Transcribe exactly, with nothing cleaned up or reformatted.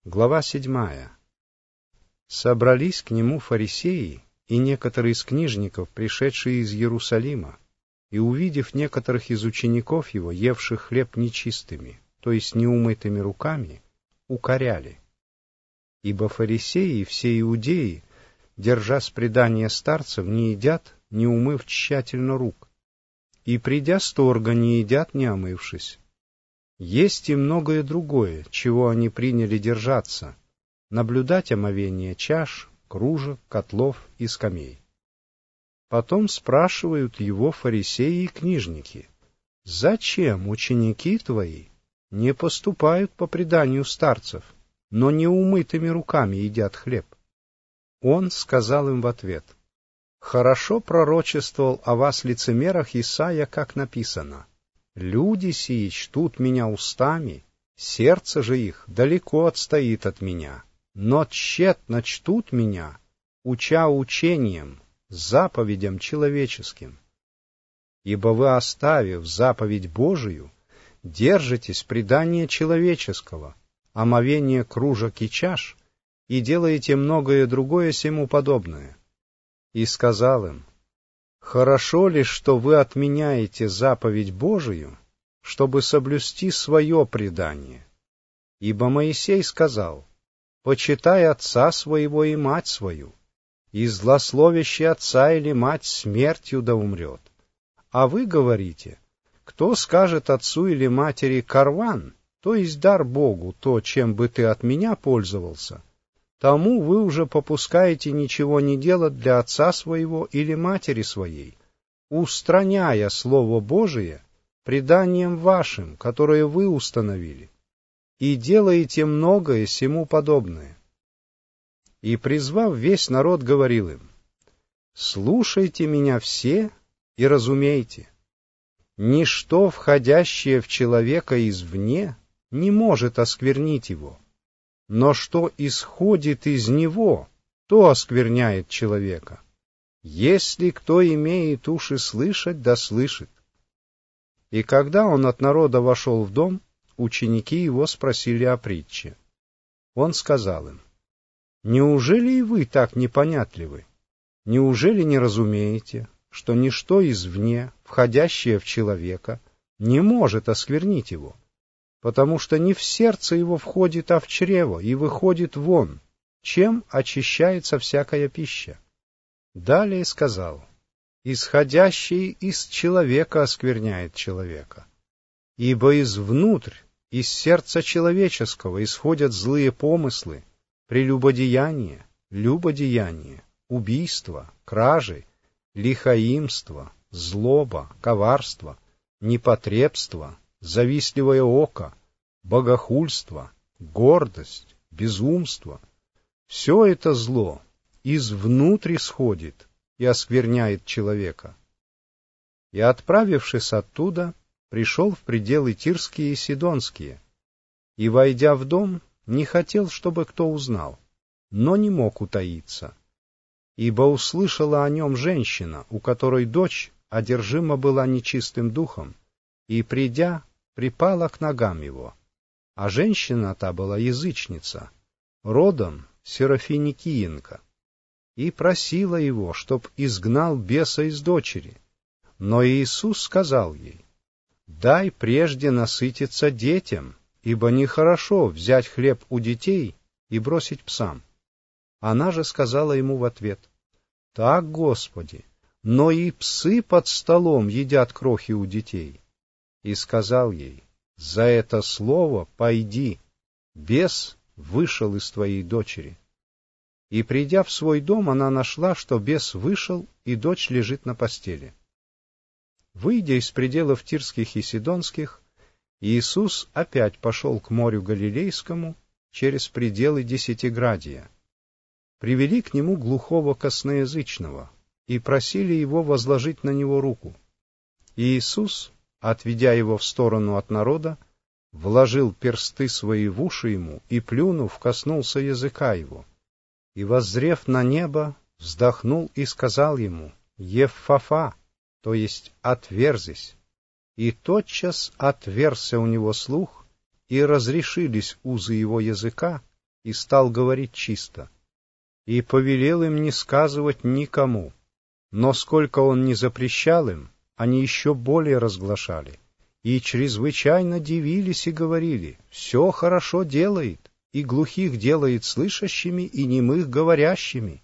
Глава седьмая. Собрались к нему фарисеи и некоторые из книжников, пришедшие из Иерусалима, и, увидев некоторых из учеников его, евших хлеб нечистыми, то есть неумытыми руками, укоряли. Ибо фарисеи и все иудеи, держа с предания старцев, не едят, не умыв тщательно рук, и, придя с торга, не едят, не омывшись. Есть и многое другое, чего они приняли держаться, наблюдать омовение чаш, кружек, котлов и скамей. Потом спрашивают его фарисеи и книжники: «Зачем ученики твои не поступают по преданию старцев, но неумытыми руками едят хлеб?» Он сказал им в ответ: «Хорошо пророчествовал о вас, лицемерах, Исаия, как написано: люди сии чтут меня устами, сердце же их далеко отстоит от меня, но тщетно чтут меня, уча учением, заповедям человеческим. Ибо вы, оставив заповедь Божию, держитесь предания человеческого, омовения кружек и чаш, и делаете многое другое сему подобное». И сказал им: «Хорошо ли, что вы отменяете заповедь Божию, чтобы соблюсти свое предание? Ибо Моисей сказал: почитай отца своего и мать свою, и злословящий отца или мать смертью да умрет. А вы говорите: кто скажет отцу или матери: карван, то есть дар Богу, то, чем бы ты от меня пользовался, тому вы уже попускаете ничего не делать для отца своего или матери своей, устраняя Слово Божие преданием вашим, которое вы установили, и делаете многое сему подобное». И, призвав весь народ, говорил им: «Слушайте меня все и разумейте. Ничто, входящее в человека извне, не может осквернить его, но что исходит из него, то оскверняет человека. Если кто имеет уши слышать, да слышит». И когда он от народа вошел в дом, ученики его спросили о притче. Он сказал им: «Неужели и вы так непонятливы? Неужели не разумеете, что ничто извне, входящее в человека, не может осквернить его? Потому что не в сердце его входит, а в чрево, и выходит вон, чем очищается всякая пища». Далее сказал: «Исходящий из человека оскверняет человека. Ибо извнутрь, из сердца человеческого, исходят злые помыслы, прелюбодеяние, любодеяние, убийство, кражи, лихоимство, злоба, коварство, непотребство, завистливое око, богохульство, гордость, безумство. Все это зло извнутрь исходит и оскверняет человека». И, отправившись оттуда, пришел в пределы Тирские и Сидонские, и, войдя в дом, не хотел, чтобы кто узнал, но не мог утаиться, ибо услышала о нем женщина, у которой дочь одержима была нечистым духом, и, придя, припала к ногам его. А женщина та была язычница, родом Серафиникиенка, и просила его, чтоб изгнал беса из дочери. Но Иисус сказал ей: «Дай прежде насытиться детям, ибо нехорошо взять хлеб у детей и бросить псам». Она же сказала ему в ответ: «Так, Господи, но и псы под столом едят крохи у детей». И сказал ей: «За это слово пойди, бес вышел из твоей дочери». И, придя в свой дом, она нашла, что бес вышел, и дочь лежит на постели. Выйдя из пределов Тирских и Сидонских, Иисус опять пошел к морю Галилейскому через пределы Десятиградия. Привели к нему глухого косноязычного и просили его возложить на него руку. И Иисус, отведя его в сторону от народа, вложил персты свои в уши ему и, плюнув, коснулся языка его. И, воззрев на небо, вздохнул и сказал ему: «Еффафа», то есть «отверзись». И тотчас отверзся у него слух, и разрешились узы его языка, и стал говорить чисто. И повелел им не сказывать никому, но сколько он не запрещал им, они еще более разглашали, и чрезвычайно дивились и говорили: «Все хорошо делает, и глухих делает слышащими, и немых говорящими».